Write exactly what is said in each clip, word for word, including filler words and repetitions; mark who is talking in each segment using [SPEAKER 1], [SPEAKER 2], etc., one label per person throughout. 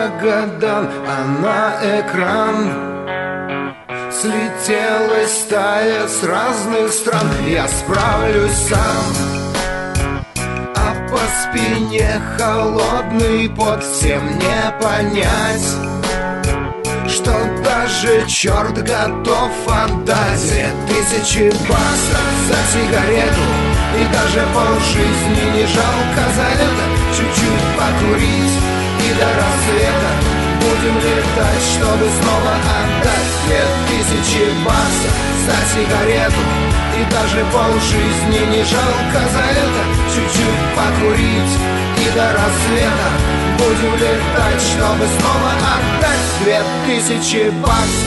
[SPEAKER 1] Магадан, а на экран слетелась стая с разных стран. Я справлюсь сам, а по спине холодный пот. Всем не понять, что даже черт готов отдать две тысячи баксов за сигарету. И даже полжизни не жалко за это. Чуть-чуть покурить и до рассвета будем летать, чтобы снова отдать две тысячи баксов за сигарету. И даже полжизни не жалко за это. Чуть-чуть покурить и до рассвета будем летать, чтобы снова отдать две тысячи баксов.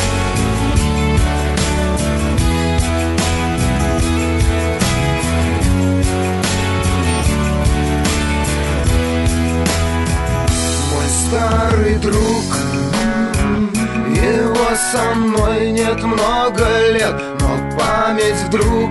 [SPEAKER 1] Старый друг, его со мной нет много лет, но память вдруг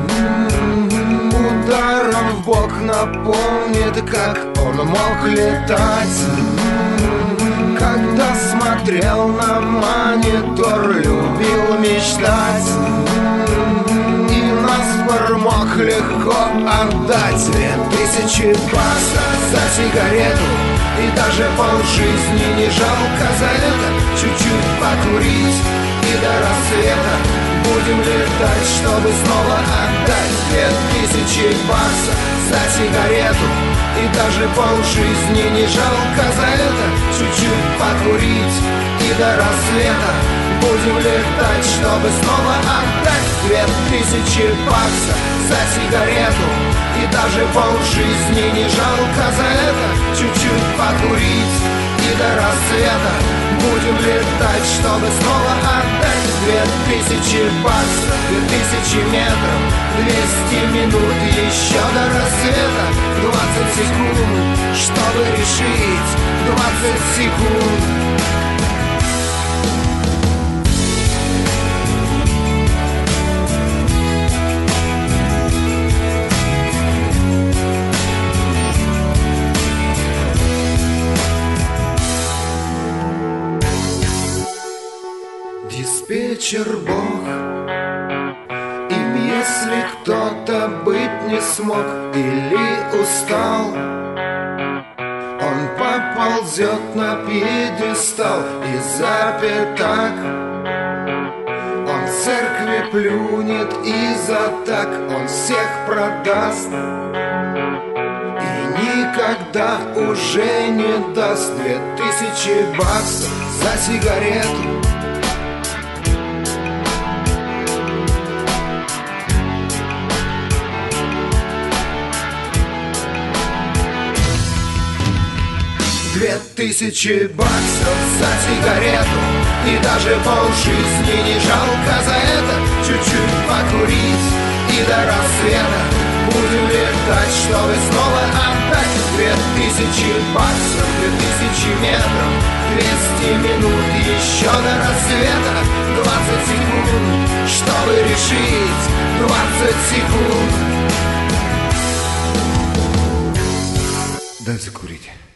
[SPEAKER 1] ударом в бок напомнит, как он мог летать. Когда смотрел на монитор, любил мечтать, и наспор мог легко отдать две тысячи баксов за сигарету. И даже полжизни не жалко за это. Чуть-чуть покурить и до рассвета будем летать, чтобы снова отдать две тысячи баксов за сигарету. И даже полжизни не жалко за это. Чуть-чуть покурить и до рассвета будем летать, чтобы снова отдать две тысячи баксов за сигарету. И даже полжизни не жалко за это. Чуть-чуть покурить и до рассвета будем летать, чтобы снова отдать две тысячи баксов. Две тысячи метров, двести минут еще до рассвета. Двадцать секунд, чтобы решить, двадцать секунд. Диспетчер Бог, им если кто-то быть не смог или устал, он поползет на пьедестал и запер так. Он в церкви плюнет и за так он всех продаст и никогда уже не даст две тысячи баксов за сигарету. Две тысячи баксов за сигарету. И даже полжизни не жалко за это. Чуть-чуть покурить и до рассвета будем летать, чтобы снова отдать две тысячи баксов. Две тысячи метров, двести минут еще до рассвета. Двадцать секунд, чтобы решить, двадцать секунд. Дай закурить.